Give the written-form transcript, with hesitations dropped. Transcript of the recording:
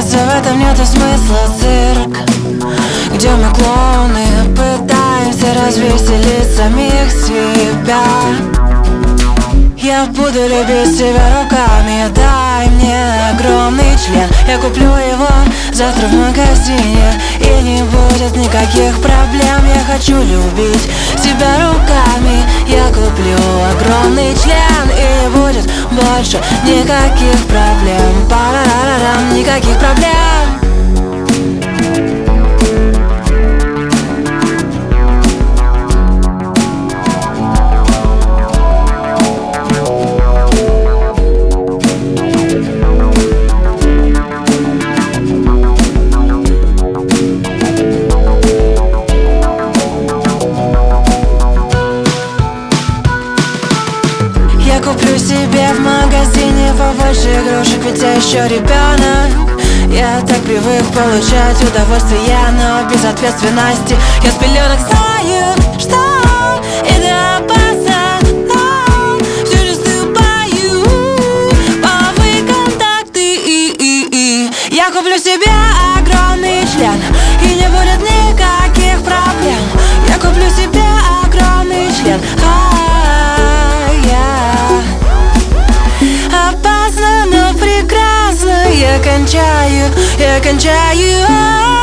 кажется, в этом нету смысла. Цирк, где мы клоуны, пытаемся развеселить самих себя. Я буду любить тебя руками, дай мне огромный член. Я куплю его завтра в магазине, и не будет никаких проблем. Я хочу любить тебя руками. Я куплю огромный член, и не будет больше никаких проблем. Парарарам, никаких проблем. Я куплю себе в магазине побольше игрушек, ведь я еще ребенок. Я так привык получать удовольствие, но без ответственности. Я с пеленок знаю, что это опасно, но все же ступаю половые контакты. Я куплю себе огромный член, и не будет никаких проблем. Я куплю себе огромный член. Опасно, но прекрасно. Я кончаю.